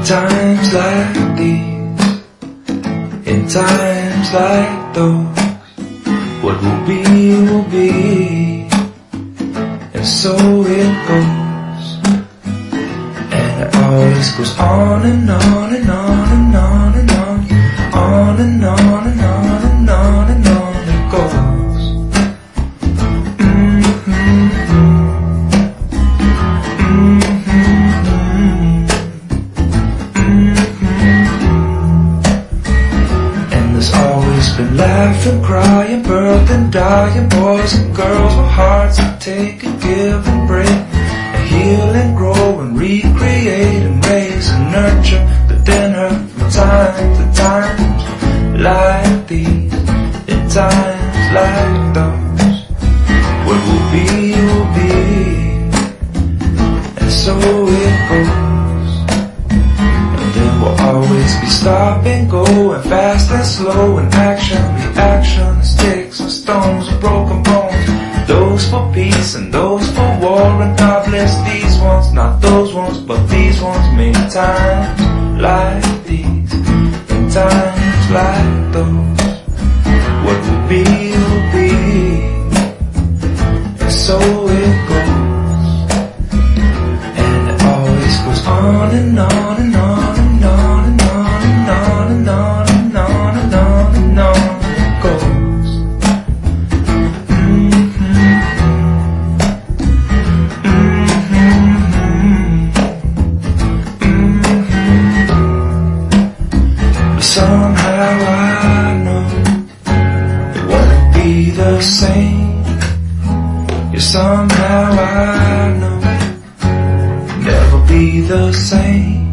times like these, in times like those, what will be, and so it goes. And it always goes on and on and on and on and on, on and on and on and on and on it goes. And there's always been laughing, crying, birth and dying, boys and girls with hearts that take and give and break, and heal and grow and recreate and raise and nurture, but then hurt from time to time, like these, in times like those, what will be, and so it goes. And there will always be stop and go, and fast and slow, and action, reaction, and sticks and stones and broken bones, those for peace and those for war. And God bless these ones, not those ones, but these ones. Many times like these, in times like those, what will be, and so it goes. And it always goes on and on and on and on and on and on and on and on and on and on it goes. But somehow I know it won't be the same. Yeah, somehow I know it'll never be the same.